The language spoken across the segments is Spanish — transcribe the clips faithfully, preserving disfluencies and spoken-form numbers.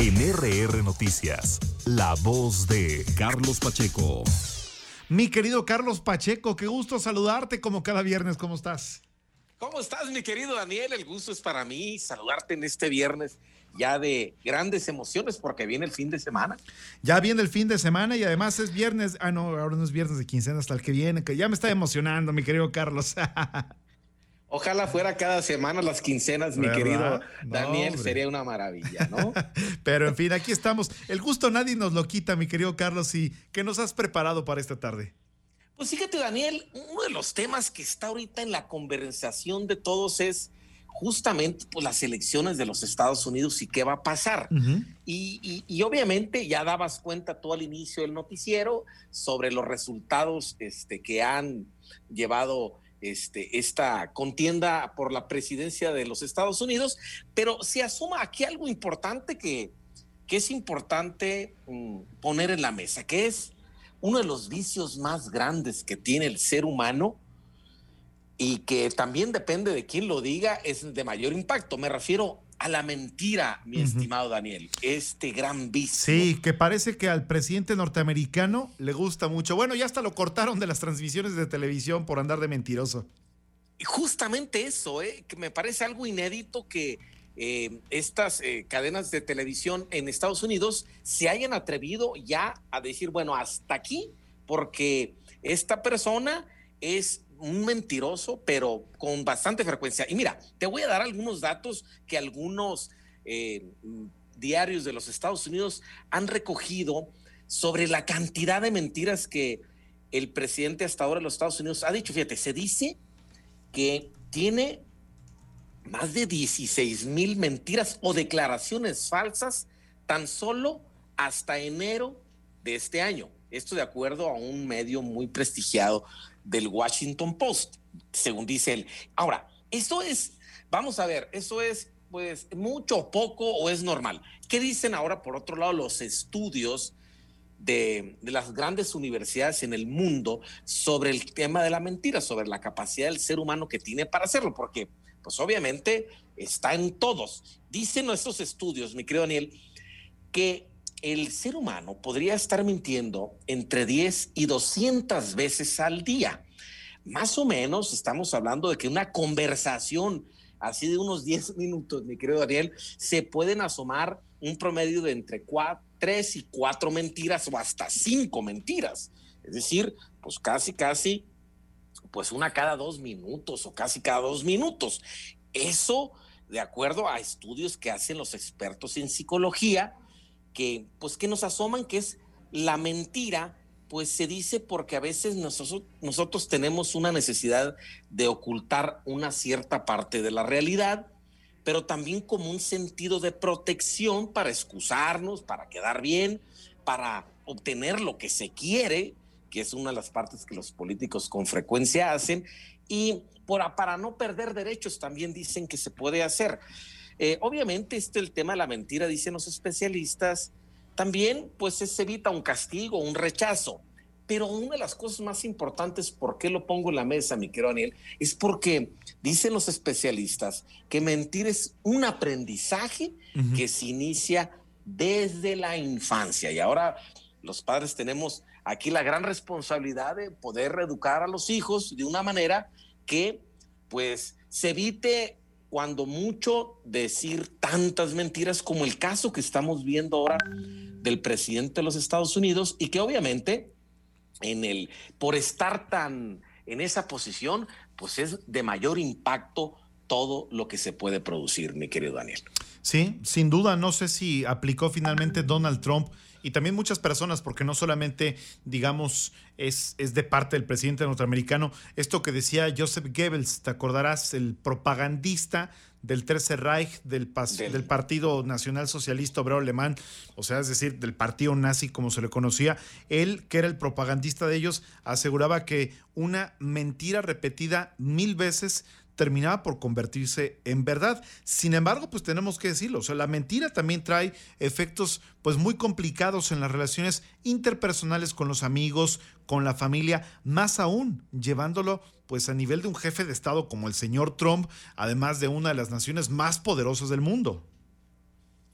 En R R Noticias, la voz de Carlos Pacheco. Mi querido Carlos Pacheco, qué gusto saludarte como cada viernes. ¿Cómo estás? ¿Cómo estás, mi querido Daniel? El gusto es para mí saludarte en este viernes ya de grandes emociones porque viene el fin de semana. Ya viene el fin de semana y además es viernes. Ah, no, ahora no es viernes de quincena, hasta el que viene, que ya me está emocionando, mi querido Carlos. Ojalá fuera cada semana las quincenas, mi ¿verdad? querido No, Daniel, hombre. sería una maravilla, ¿no? Pero en fin, aquí estamos. El gusto nadie nos lo quita, mi querido Carlos. ¿Y qué nos has preparado para esta tarde? Pues fíjate, Daniel, uno de los temas que está ahorita en la conversación de todos es justamente pues, las elecciones de los Estados Unidos y qué va a pasar. Uh-huh. Y, y, y obviamente ya dabas cuenta tú al inicio del noticiero sobre los resultados este, que han llevado este, esta contienda por la presidencia de los Estados Unidos, pero se asoma aquí algo importante que, que es importante um, poner en la mesa, que es uno de los vicios más grandes que tiene el ser humano y que también depende de quién lo diga, es de mayor impacto. Me refiero a la mentira, mi uh-huh. estimado Daniel, este gran vicio. Sí, que parece que al presidente norteamericano le gusta mucho. Bueno, ya hasta lo cortaron de las transmisiones de televisión por andar de mentiroso. Y justamente eso, ¿eh? Que me parece algo inédito que eh, estas eh, cadenas de televisión en Estados Unidos se hayan atrevido ya a decir, bueno, hasta aquí, porque esta persona es un mentiroso, pero con bastante frecuencia. Y mira, te voy a dar algunos datos que algunos eh, diarios de los Estados Unidos han recogido sobre la cantidad de mentiras que el presidente hasta ahora de los Estados Unidos ha dicho. Fíjate, se dice que tiene más de dieciséis mil mentiras o declaraciones falsas tan solo hasta enero de este año. Esto de acuerdo a un medio muy prestigiado del Washington Post, según dice él. Ahora, eso es, vamos a ver, eso es pues mucho o poco o es normal. ¿Qué dicen ahora, por otro lado, los estudios de, de las grandes universidades en el mundo sobre el tema de la mentira, sobre la capacidad del ser humano que tiene para hacerlo? Porque, pues obviamente, está en todos. Dicen nuestros estudios, mi querido Daniel, que el ser humano podría estar mintiendo entre diez y doscientas veces al día. Más o menos estamos hablando de que una conversación así de unos diez minutos, mi querido Daniel, se pueden asomar un promedio de entre cuatro, tres y cuatro mentiras o hasta cinco mentiras. Es decir, pues casi, casi, pues una cada dos minutos o casi cada dos minutos. Eso de acuerdo a estudios que hacen los expertos en psicología, que pues que nos asoman que es la mentira, pues se dice porque a veces nosotros, nosotros tenemos una necesidad de ocultar una cierta parte de la realidad, pero también como un sentido de protección para excusarnos, para quedar bien, para obtener lo que se quiere, que es una de las partes que los políticos con frecuencia hacen, y por, para no perder derechos también dicen que se puede hacer. Eh, obviamente este el tema de la mentira, dicen los especialistas, también pues se evita un castigo, un rechazo, pero una de las cosas más importantes, ¿por qué lo pongo en la mesa, mi querido Daniel? Es porque dicen los especialistas que mentir es un aprendizaje uh-huh. que se inicia desde la infancia, y ahora los padres tenemos aquí la gran responsabilidad de poder reeducar a los hijos de una manera que pues se evite cuando mucho decir tantas mentiras como el caso que estamos viendo ahora del presidente de los Estados Unidos, y que obviamente en el, por estar tan en esa posición, pues es de mayor impacto todo lo que se puede producir, mi querido Daniel. Sí, sin duda, no sé si aplicó finalmente Donald Trump y también muchas personas, porque no solamente, digamos, es, es de parte del presidente norteamericano, esto que decía Joseph Goebbels, te acordarás, el propagandista del Tercer Reich, del, pas, del... del Partido Nacional Socialista Obrero Alemán, o sea, es decir, del partido nazi como se le conocía. Él, que era el propagandista de ellos, aseguraba que una mentira repetida mil veces terminaba por convertirse en verdad. Sin embargo, pues tenemos que decirlo, o sea, la mentira también trae efectos pues muy complicados en las relaciones interpersonales con los amigos, con la familia, más aún llevándolo pues a nivel de un jefe de Estado como el señor Trump, además de una de las naciones más poderosas del mundo.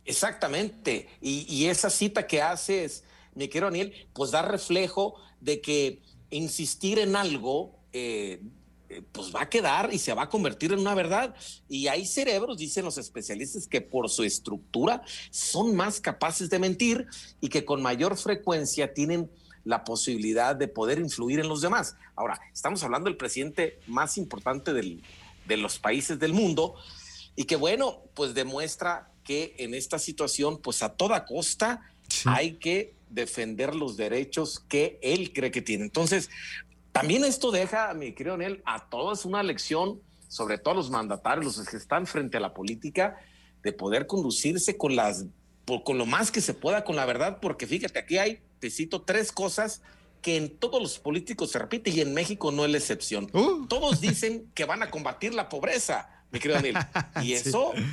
Exactamente. Y, y esa cita que haces, mi querido Daniel, pues da reflejo de que insistir en algo, eh, eh, pues va a quedar y se va a convertir en una verdad. Y hay cerebros, dicen los especialistas, que por su estructura son más capaces de mentir y que con mayor frecuencia tienen la posibilidad de poder influir en los demás. Ahora, estamos hablando del presidente más importante del, de los países del mundo y que, bueno, pues demuestra que en esta situación, pues a toda costa sí. hay que defender los derechos que él cree que tiene. Entonces, también esto deja, mi querido Daniel, a todos una lección, sobre todo a los mandatarios, los que están frente a la política, de poder conducirse con las, con lo más que se pueda con la verdad, porque fíjate, aquí hay, te cito, tres cosas que en todos los políticos se repite y en México no es la excepción. Uh. Todos dicen que van a combatir la pobreza, mi querido Daniel, y eso... Sí.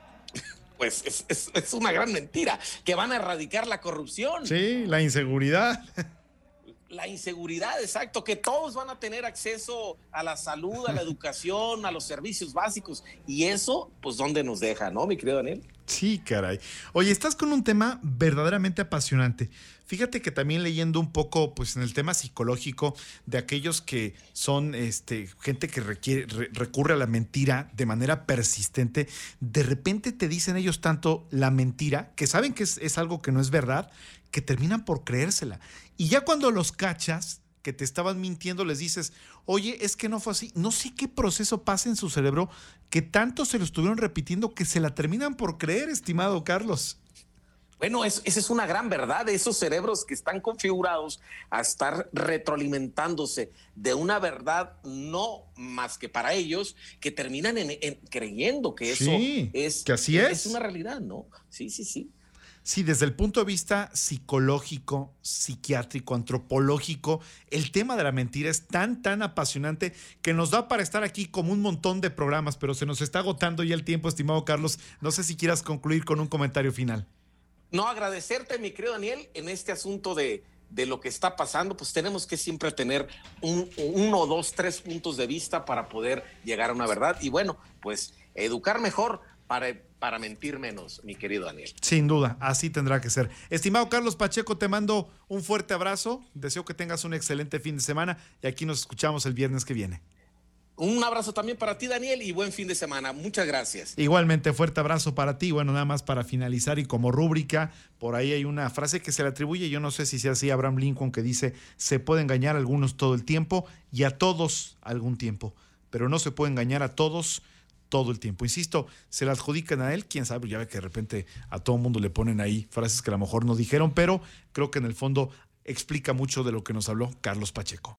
Pues es, es, es una gran mentira, que van a erradicar la corrupción. Sí, la inseguridad. La inseguridad, exacto, que todos van a tener acceso a la salud, a la educación, a los servicios básicos. Y eso, pues, ¿dónde nos deja, no, mi querido Daniel? Sí, caray. Oye, estás con un tema verdaderamente apasionante. Fíjate que también leyendo un poco, pues, en el tema psicológico de aquellos que son este, gente que requiere, re, recurre a la mentira de manera persistente, de repente te dicen ellos tanto la mentira, que saben que es, es algo que no es verdad, que terminan por creérsela. Y ya cuando los cachas, que te estaban mintiendo, les dices, oye, es que no fue así. No sé qué proceso pasa en su cerebro que tanto se lo estuvieron repitiendo que se la terminan por creer, estimado Carlos. Bueno, es, esa es una gran verdad, esos cerebros que están configurados a estar retroalimentándose de una verdad no más que para ellos, que terminan en, en, creyendo que eso sí, es, que así es. es una realidad, ¿no? Sí, sí, sí. Sí, desde el punto de vista psicológico, psiquiátrico, antropológico, el tema de la mentira es tan, tan apasionante que nos da para estar aquí como un montón de programas, pero se nos está agotando ya el tiempo, estimado Carlos. No sé si quieras concluir con un comentario final. No, agradecerte, mi querido Daniel, en este asunto de, de lo que está pasando, pues tenemos que siempre tener un, uno, dos, tres puntos de vista para poder llegar a una verdad. Y bueno, pues educar mejor para... para mentir menos, mi querido Daniel. Sin duda, así tendrá que ser. Estimado Carlos Pacheco, te mando un fuerte abrazo, deseo que tengas un excelente fin de semana y aquí nos escuchamos el viernes que viene. Un abrazo también para ti, Daniel, y buen fin de semana. Muchas gracias. Igualmente, fuerte abrazo para ti. Bueno, nada más para finalizar y como rúbrica, por ahí hay una frase que se le atribuye, yo no sé si sea así, a Abraham Lincoln, que dice, se puede engañar a algunos todo el tiempo y a todos algún tiempo, pero no se puede engañar a todos todo el tiempo. Insisto, se la adjudican a él, quién sabe, ya ve que de repente a todo el mundo le ponen ahí frases que a lo mejor no dijeron, pero creo que en el fondo explica mucho de lo que nos habló Carlos Pacheco.